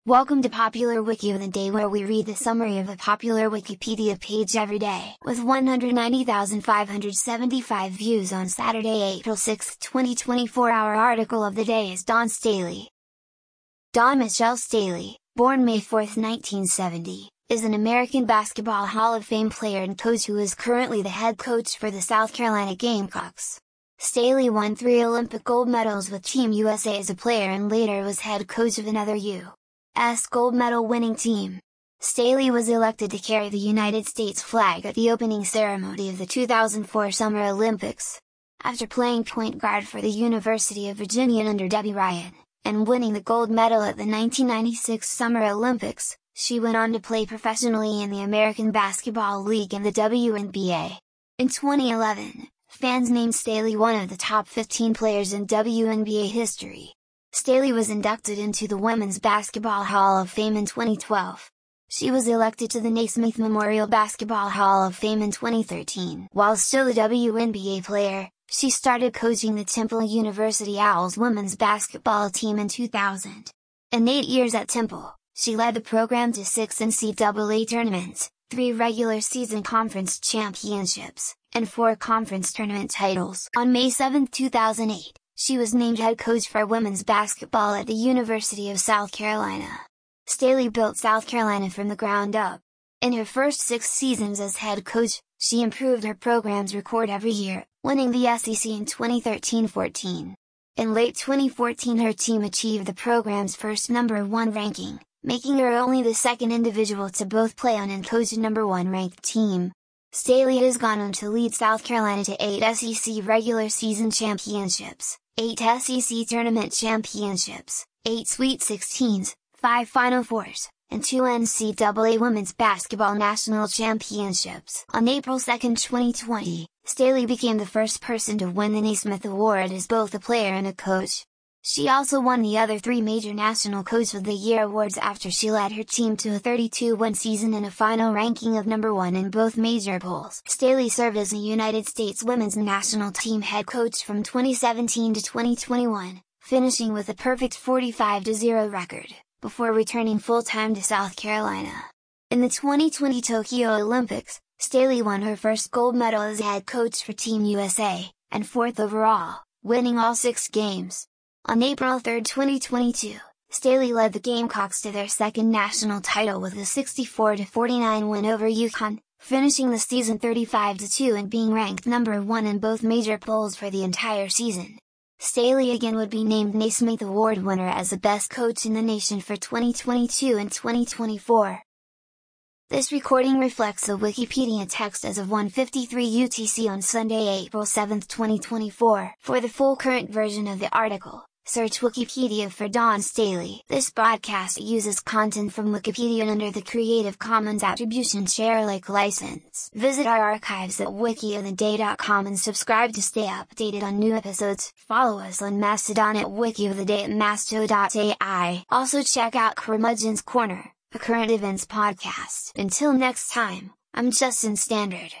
Welcome to Popular Wiki of the Day, where we read the summary of a popular Wikipedia page every day. With 190,575 views on Saturday, April 6, 2024, our article of the day is Dawn Staley. Dawn Michelle Staley, born May 4, 1970, is an American Basketball Hall of Fame player and coach who is currently the head coach for the South Carolina Gamecocks. Staley won 3 Olympic gold medals with Team USA as a player and later was head coach of another U.S. gold medal winning team. Staley was elected to carry the United States flag at the opening ceremony of the 2004 Summer Olympics. After playing point guard for the University of Virginia under Debbie Ryan, and winning the gold medal at the 1996 Summer Olympics, she went on to play professionally in the American Basketball League and the WNBA. In 2011, fans named Staley one of the top 15 players in WNBA history. Staley was inducted into the Women's Basketball Hall of Fame in 2012. She was elected to the Naismith Memorial Basketball Hall of Fame in 2013. While still a WNBA player, she started coaching the Temple University Owls women's basketball team in 2000. In 8 years at Temple, she led the program to 6 NCAA tournaments, 3 regular season conference championships, and 4 conference tournament titles. On May 7, 2008, she was named head coach for women's basketball at the University of South Carolina. Staley built South Carolina from the ground up. In her first 6 seasons as head coach, she improved her program's record every year, winning the SEC in 2013-14. In late 2014, her team achieved the program's first #1 ranking, making her only the second individual to both play on and coach a #1 ranked team. Staley has gone on to lead South Carolina to 8 SEC regular season championships, 8 SEC tournament championships, 8 Sweet 16s, 5 Final Fours, and 2 NCAA Women's Basketball National Championships. On April 2, 2020, Staley became the first person to win the Naismith Award as both a player and a coach. She also won the other 3 major National Coach of the Year awards after she led her team to a 32-win season and a final ranking of #1 in both major polls. Staley served as a United States women's national team head coach from 2017 to 2021, finishing with a perfect 45-0 record, before returning full-time to South Carolina. In the 2020 Tokyo Olympics, Staley won her first gold medal as head coach for Team USA, and 4th overall, winning all 6 games. On April 3, 2022, Staley led the Gamecocks to their second national title with a 64-49 win over UConn, finishing the season 35-2 and being ranked #1 in both major polls for the entire season. Staley again would be named Naismith Award winner as the best coach in the nation for 2022 and 2024. This recording reflects the Wikipedia text as of 1:53 UTC on Sunday, April 7, 2024. For the full current version of the article, search Wikipedia for Dawn Staley. This broadcast uses content from Wikipedia under the Creative Commons Attribution Share Alike license. Visit our archives at wikioftheday.com and subscribe to stay updated on new episodes. Follow us on Mastodon at wikioftheday at masto.ai. Also check out Curmudgeon's Corner, a current events podcast. Until next time, I'm Justin Standard.